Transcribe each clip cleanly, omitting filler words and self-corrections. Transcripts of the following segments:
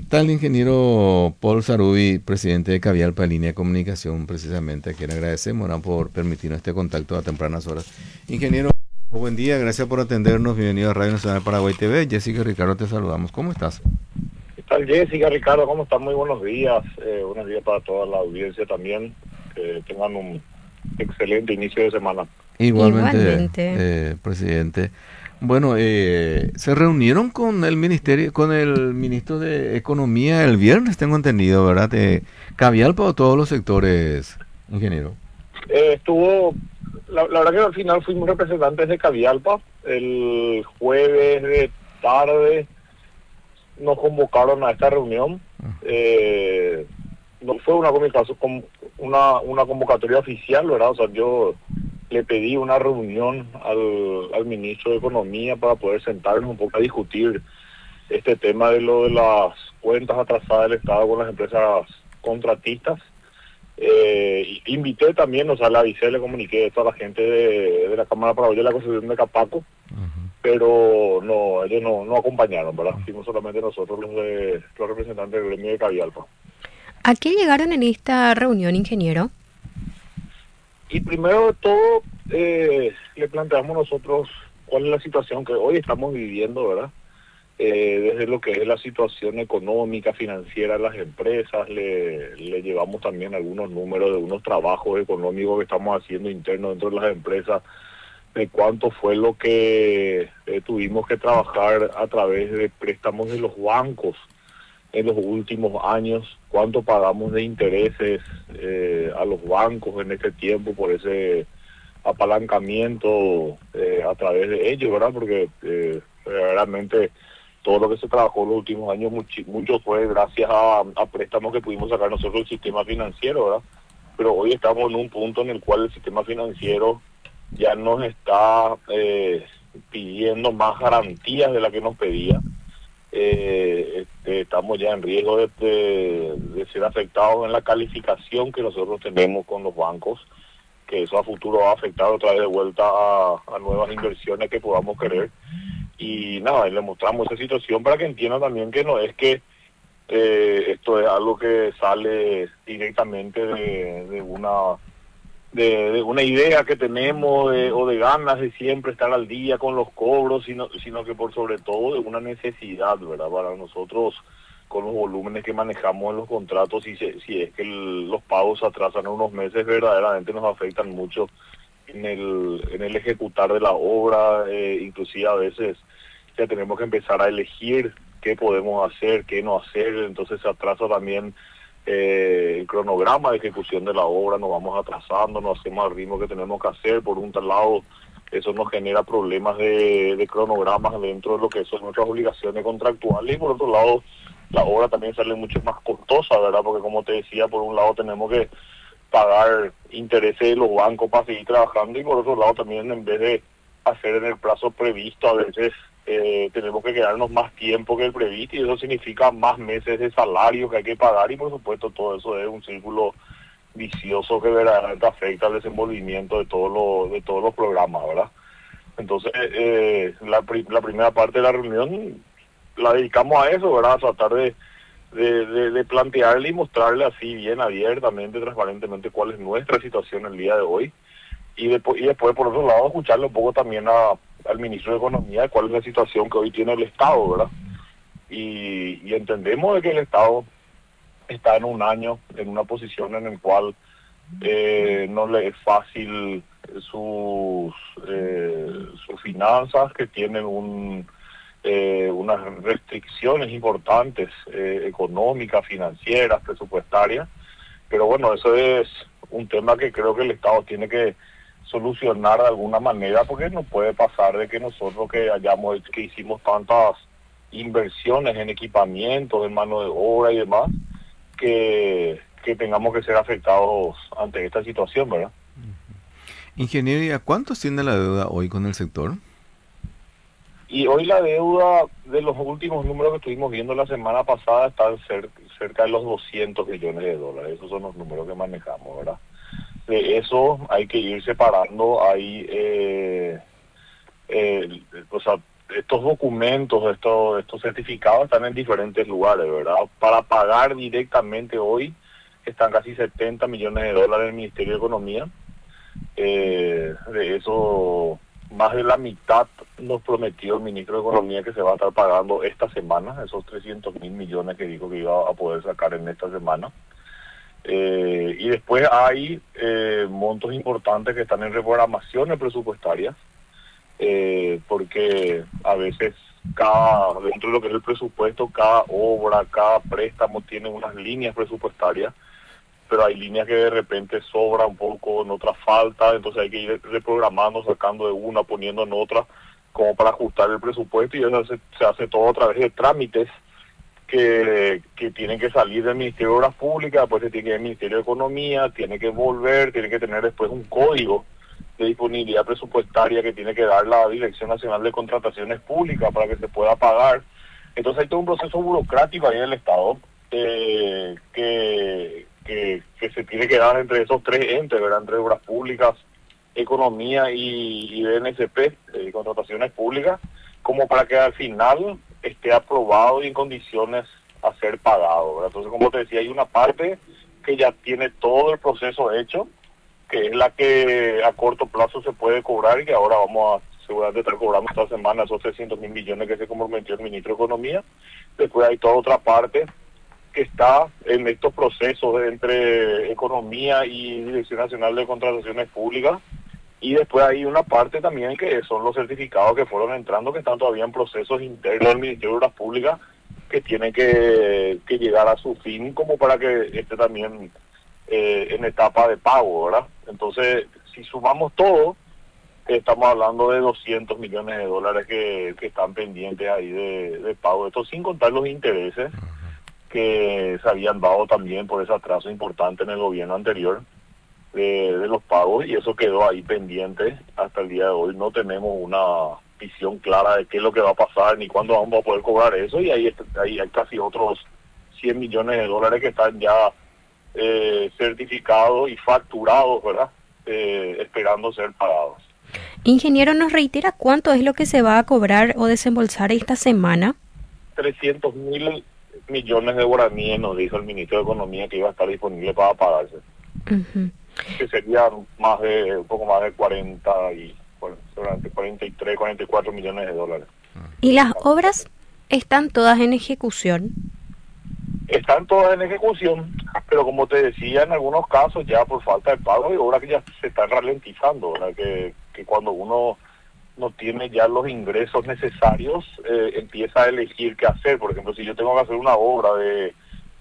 Tal ingeniero Paul Sarubi, presidente de Cavialpa Línea de Comunicación, precisamente a quien agradecemos, ¿no?, por permitirnos este contacto a tempranas horas. Ingeniero, buen día, gracias por atendernos, bienvenido a Radio Nacional Paraguay TV. Jessica y Ricardo, te saludamos, ¿cómo estás? ¿Qué tal, Jessica, Ricardo? ¿Cómo están? Muy buenos días. Buenos días para toda la audiencia también. Que tengan un excelente inicio de semana. Igualmente, Igualmente. presidente. Bueno, se reunieron con el ministerio, con el ministro de Economía el viernes, tengo entendido, ¿verdad? De Cavialpa o todos los sectores, ingeniero. La verdad que al final fuimos representantes de Cavialpa. El jueves de tarde nos convocaron a esta reunión. No fue una convocatoria oficial, ¿verdad? O sea, yo le pedí una reunión al ministro de Economía para poder sentarnos un poco a discutir este tema de lo de las cuentas atrasadas del Estado con las empresas contratistas. Invité también, o sea, le avisé, le comuniqué esto a la gente de la Cámara Paraguaya de la Constitución de Capaco, pero no, ellos no acompañaron, ¿verdad? Fuimos solamente nosotros los representantes del gremio de Cavialpa. ¿A qué llegaron en esta reunión, ingeniero? Y primero de todo, le planteamos nosotros cuál es la situación que hoy estamos viviendo, ¿verdad? Desde lo que es la situación económica, financiera de las empresas, le llevamos también algunos números de unos trabajos económicos que estamos haciendo internos dentro de las empresas, de cuánto fue lo que tuvimos que trabajar a través de préstamos de los bancos en los últimos años, cuánto pagamos de intereses a los bancos en este tiempo por ese apalancamiento a través de ellos, ¿verdad? Porque realmente todo lo que se trabajó en los últimos años, mucho fue gracias a préstamos que pudimos sacar nosotros del sistema financiero, ¿verdad? Pero hoy estamos en un punto en el cual el sistema financiero ya nos está pidiendo más garantías de la que nos pedía. Estamos ya en riesgo de ser afectados en la calificación que nosotros tenemos con los bancos, que eso a futuro va a afectar otra vez de vuelta a nuevas inversiones que podamos querer. Y nada, le mostramos esa situación para que entiendan también que no es que esto es algo que sale directamente de una idea que tenemos o de ganas de siempre estar al día con los cobros, sino que por sobre todo de una necesidad, ¿verdad? Para nosotros, con los volúmenes que manejamos en los contratos, si es que los pagos se atrasan unos meses, verdaderamente nos afectan mucho en el ejecutar de la obra. Inclusive a veces ya tenemos que empezar a elegir qué podemos hacer, qué no hacer, entonces se atrasa también el cronograma de ejecución de la obra, nos vamos atrasando, no hacemos al ritmo que tenemos que hacer. Por un tal lado, eso nos genera problemas de cronogramas dentro de lo que son nuestras obligaciones contractuales, y por otro lado, la obra también sale mucho más costosa, ¿verdad? Porque como te decía, por un lado tenemos que pagar intereses de los bancos para seguir trabajando, y por otro lado también, en vez de hacer en el plazo previsto, a veces tenemos que quedarnos más tiempo que el previsto, y eso significa más meses de salario que hay que pagar, y por supuesto todo eso es un círculo vicioso que verdaderamente afecta al desenvolvimiento de todos los programas, ¿verdad? Entonces, la primera parte de la reunión la dedicamos a eso, ¿verdad? A tratar de plantearle y mostrarle así bien abiertamente, transparentemente, cuál es nuestra situación el día de hoy. Y después, por otro lado, escucharle un poco también al ministro de Economía de cuál es la situación que hoy tiene el Estado, ¿verdad? Y entendemos de que el Estado está en un año, en una posición en el cual no le es fácil sus finanzas, que tienen unas restricciones importantes económicas, financieras, presupuestarias. Pero bueno, eso es un tema que creo que el Estado tiene que solucionar de alguna manera, porque no puede pasar de que nosotros que hicimos tantas inversiones en equipamientos, en mano de obra y demás, que tengamos que ser afectados ante esta situación, ¿verdad? Ingeniero, ¿y a cuánto asciende la deuda hoy con el sector? Y hoy la deuda, de los últimos números que estuvimos viendo la semana pasada, está cerca de los 200 millones de dólares. Esos son los números que manejamos, ¿verdad? De eso hay que ir separando. O sea, estos documentos, estos certificados están en diferentes lugares, ¿verdad? Para pagar directamente hoy están casi 70 millones de dólares en el Ministerio de Economía. De eso, más de la mitad nos prometió el ministro de Economía que se va a estar pagando esta semana, esos 300.000 millones que dijo que iba a poder sacar en esta semana. Y después hay montos importantes que están en reprogramaciones presupuestarias, porque a veces dentro de lo que es el presupuesto, cada obra, cada préstamo tiene unas líneas presupuestarias, pero hay líneas que de repente sobra un poco, en otras falta, entonces hay que ir reprogramando, sacando de una, poniendo en otra, como para ajustar el presupuesto, y eso se hace todo a través de trámites que tienen que salir del Ministerio de Obras Públicas, después se tiene que ir al Ministerio de Economía, tiene que volver, tiene que tener después un código de disponibilidad presupuestaria que tiene que dar la Dirección Nacional de Contrataciones Públicas para que se pueda pagar. Entonces hay todo un proceso burocrático ahí en el Estado que se tiene que dar entre esos tres entes, ¿verdad? Entre Obras Públicas, Economía y BNSP, Contrataciones Públicas, como para que al final esté aprobado y en condiciones a ser pagado, ¿verdad? Entonces, como te decía, hay una parte que ya tiene todo el proceso hecho, que es la que a corto plazo se puede cobrar y que ahora vamos a seguramente estar cobrando esta semana esos 300.000 millones que se comprometió el ministro de Economía. Después hay toda otra parte que está en estos procesos entre Economía y Dirección Nacional de Contrataciones Públicas, y después hay una parte también que son los certificados que fueron entrando, que están todavía en procesos internos del Ministerio de Obras Públicas, que tienen que llegar a su fin como para que esté también en etapa de pago, ¿verdad? Entonces, si sumamos todo, estamos hablando de 200 millones de dólares que están pendientes ahí de pago. Esto sin contar los intereses que se habían dado también por ese atraso importante en el gobierno anterior de los pagos, y eso quedó ahí pendiente hasta el día de hoy. No tenemos una visión clara de qué es lo que va a pasar ni cuándo vamos a poder cobrar eso, y ahí hay casi otros 100 millones de dólares que están ya certificados y facturados, ¿verdad? Esperando ser pagados. Ingeniero, ¿nos reitera cuánto es lo que se va a cobrar o desembolsar esta semana? 300.000 millones de guaraníes, nos dijo el ministro de Economía que iba a estar disponible para pagarse. Uh-huh. Que serían un poco más de 43, 44 millones de dólares. ¿Y las obras están todas en ejecución? Están todas en ejecución, pero como te decía, en algunos casos ya por falta de pago hay obras que ya se están ralentizando, ¿verdad? Que cuando uno no tiene ya los ingresos necesarios, empieza a elegir qué hacer. Por ejemplo, si yo tengo que hacer una obra de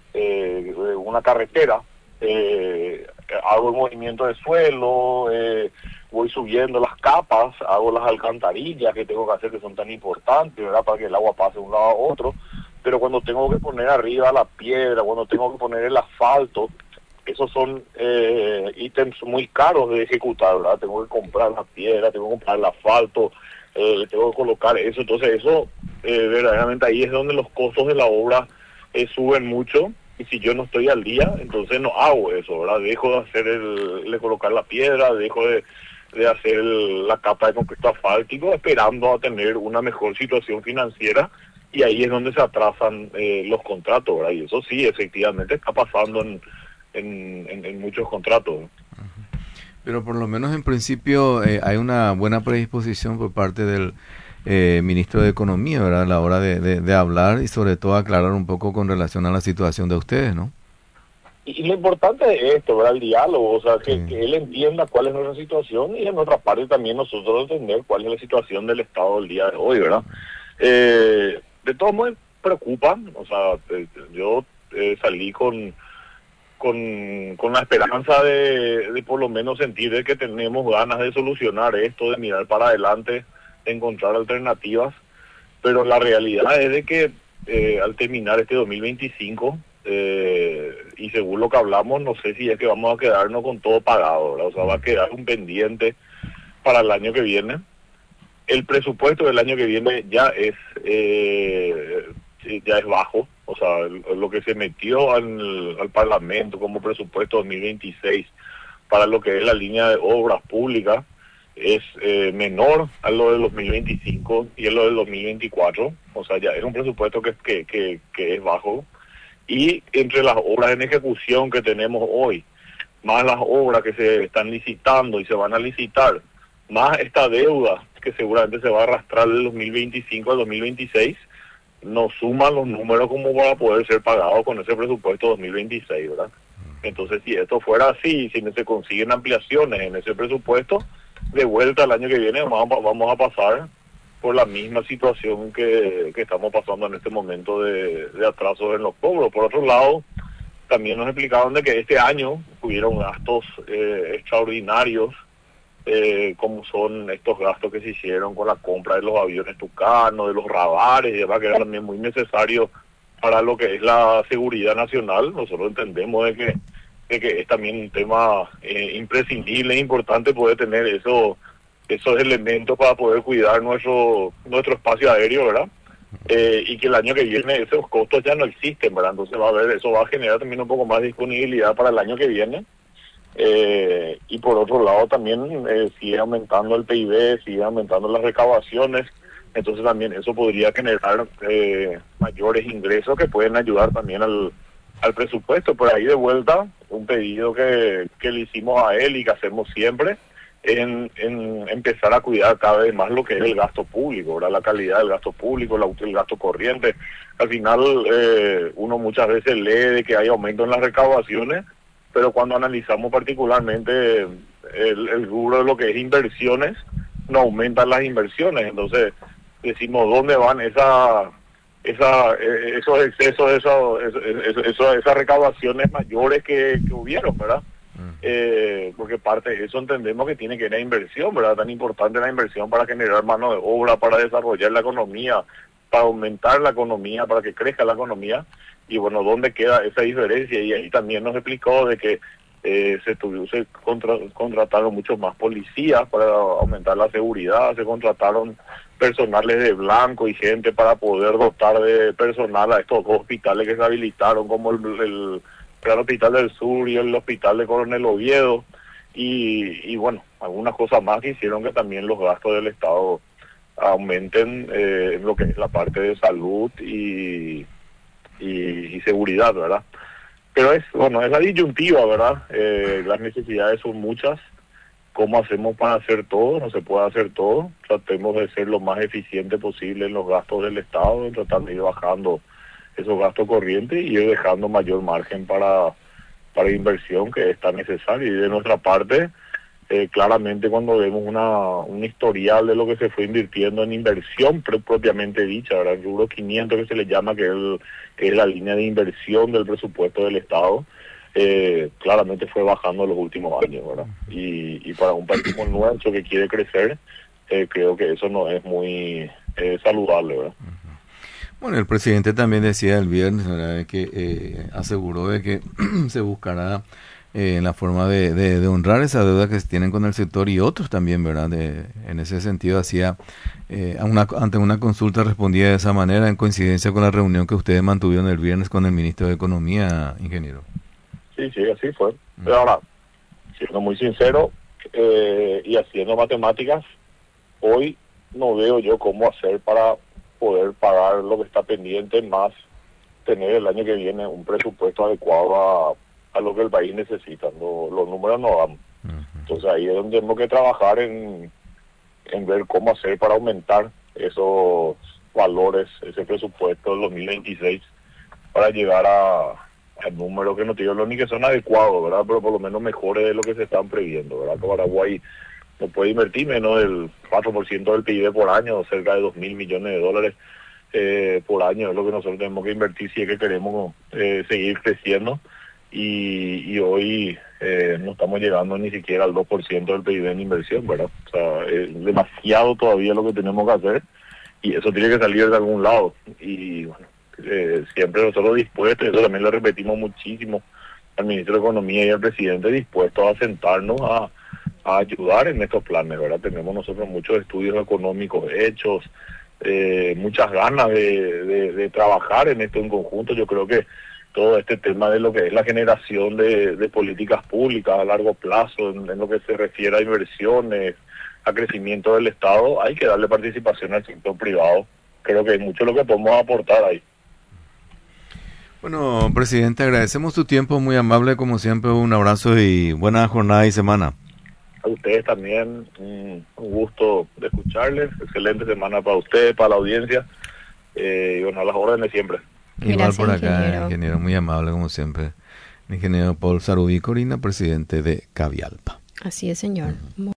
una carretera, hago el movimiento de suelo, voy subiendo las capas, hago las alcantarillas que tengo que hacer, que son tan importantes, ¿verdad? Para que el agua pase de un lado a otro. Pero cuando tengo que poner arriba la piedra, cuando tengo que poner el asfalto, esos son ítems muy caros de ejecutar, ¿verdad? Tengo que comprar la piedra, tengo que comprar el asfalto, tengo que colocar eso. Entonces eso, verdaderamente ahí es donde los costos de la obra suben mucho. Y si yo no estoy al día, entonces no hago eso, ¿verdad? Dejo de hacer de colocar la piedra, dejo de hacer la capa de concreto asfáltico, esperando a tener una mejor situación financiera, y ahí es donde se atrasan los contratos, ¿verdad? Y eso sí, efectivamente está pasando en muchos contratos, ¿no? Pero por lo menos en principio hay una buena predisposición por parte del ministro de Economía, ¿verdad? A la hora de hablar y sobre todo aclarar un poco con relación a la situación de ustedes, ¿no? Y lo importante de esto, ¿verdad? El diálogo, o sea, que él entienda cuál es nuestra situación, y en otra parte también nosotros entender cuál es la situación del Estado del día de hoy, ¿verdad? De todos modos me preocupan, o sea, yo salí con la esperanza de por lo menos sentir de que tenemos ganas de solucionar esto, de mirar para adelante, de encontrar alternativas, pero la realidad es de que al terminar este 2025, y según lo que hablamos, no sé si es que vamos a quedarnos con todo pagado, ¿verdad? O sea, va a quedar un pendiente para el año que viene. El presupuesto del año que viene ya es bajo, o sea, lo que se metió al Parlamento como presupuesto 2026 para lo que es la línea de obras públicas es menor a lo del 2025 y a lo del 2024, o sea, ya es un presupuesto que es bajo, y entre las obras en ejecución que tenemos hoy, más las obras que se están licitando y se van a licitar, más esta deuda que seguramente se va a arrastrar del 2025 al 2026, nos suman los números como para poder ser pagados con ese presupuesto 2026, ¿verdad? Entonces, si esto fuera así, si no se consiguen ampliaciones en ese presupuesto, de vuelta el año que viene vamos a pasar por la misma situación que estamos pasando en este momento de atrasos en los cobros. Por otro lado, también nos explicaron de que este año hubieron gastos extraordinarios, como son estos gastos que se hicieron con la compra de los aviones Tucano, de los radares y demás, que era también muy necesario para lo que es la seguridad nacional. Nosotros entendemos de que es también un tema imprescindible e importante poder tener esos elementos para poder cuidar nuestro espacio aéreo, ¿verdad? Y que el año que viene esos costos ya no existen, ¿verdad? Entonces eso va a generar también un poco más de disponibilidad para el año que viene. Y por otro lado también sigue aumentando el PIB, sigue aumentando las recaudaciones, entonces también eso podría generar mayores ingresos que pueden ayudar también al presupuesto. Por ahí de vuelta, un pedido que le hicimos a él y que hacemos siempre, en empezar a cuidar cada vez más lo que es el gasto público, ¿verdad? La calidad del gasto público, el gasto corriente. Al final uno muchas veces lee de que hay aumento en las recaudaciones, pero cuando analizamos particularmente el rubro de lo que es inversiones, no aumentan las inversiones. Entonces decimos, ¿dónde van esos excesos, esas recaudaciones mayores que hubieron, ¿verdad? Porque parte de eso entendemos que tiene que ir a inversión, ¿verdad? Tan importante la inversión para generar mano de obra, para desarrollar la economía, para aumentar la economía, para que crezca la economía. Y bueno, ¿dónde queda esa diferencia? Y ahí también nos explicó de que se contrataron muchos más policías para aumentar la seguridad, se contrataron personales de blanco y gente para poder dotar de personal a estos dos hospitales que se habilitaron, como el Gran Hospital del Sur y el Hospital de Coronel Oviedo, y bueno, algunas cosas más que hicieron que también los gastos del Estado aumenten en lo que es la parte de salud y seguridad, ¿verdad? Pero es la disyuntiva, ¿verdad? Las necesidades son muchas. ¿Cómo hacemos para hacer todo? No se puede hacer todo. Tratemos de ser lo más eficiente posible en los gastos del Estado, en tratar de ir bajando esos gastos corrientes y ir dejando mayor margen para inversión que es tan necesario. Y de nuestra parte, claramente cuando vemos un historial de lo que se fue invirtiendo en inversión propiamente dicha, ¿verdad? El rubro 500 que se le llama, que es la línea de inversión del presupuesto del Estado, claramente fue bajando en los últimos años, ¿verdad? Y para un país como nuestro que quiere crecer, creo que eso no es muy saludable, ¿verdad? Bueno, el presidente también decía el viernes, ¿verdad?, que aseguró de que se buscará la forma de honrar esa deuda que se tienen con el sector y otros también, ¿verdad? En ese sentido, ante una consulta respondía de esa manera en coincidencia con la reunión que ustedes mantuvieron el viernes con el ministro de Economía, ingeniero. Sí, así fue. Pero ahora, siendo muy sincero y haciendo matemáticas, hoy no veo yo cómo hacer para poder pagar lo que está pendiente, más tener el año que viene un presupuesto adecuado a lo que el país necesita. Los números no dan. Entonces ahí es donde tenemos que trabajar en ver cómo hacer para aumentar esos valores, ese presupuesto del 2026, para llegar al número que no te digo ni que son adecuados, ¿verdad? Pero por lo menos mejores de lo que se están previendo, ¿verdad? Que Paraguay no puede invertir menos del 4% del PIB por año, cerca de 2.000 millones de dólares por año, es lo que nosotros tenemos que invertir si es que queremos seguir creciendo. Y hoy no estamos llegando ni siquiera al 2% del PIB en inversión, ¿verdad? O sea, es demasiado todavía lo que tenemos que hacer y eso tiene que salir de algún lado. Y bueno, siempre nosotros dispuestos, eso también lo repetimos muchísimo al ministro de Economía y al presidente, dispuestos a sentarnos a ayudar en estos planes, ¿verdad? Tenemos nosotros muchos estudios económicos hechos, muchas ganas de trabajar en esto en conjunto. Yo creo que todo este tema de lo que es la generación de políticas públicas a largo plazo, en lo que se refiere a inversiones, a crecimiento del Estado, hay que darle participación al sector privado. Creo que hay mucho lo que podemos aportar ahí. Bueno, presidente, agradecemos tu tiempo, muy amable como siempre, un abrazo y buena jornada y semana. A ustedes también, un gusto de escucharles, excelente semana para ustedes, para la audiencia, y bueno, a las órdenes siempre. Igual Gracias, por acá, ingeniero. ingeniero muy amable como siempre, el ingeniero Paul Sarubí Corina, presidente de Cavialpa. Así es, señor.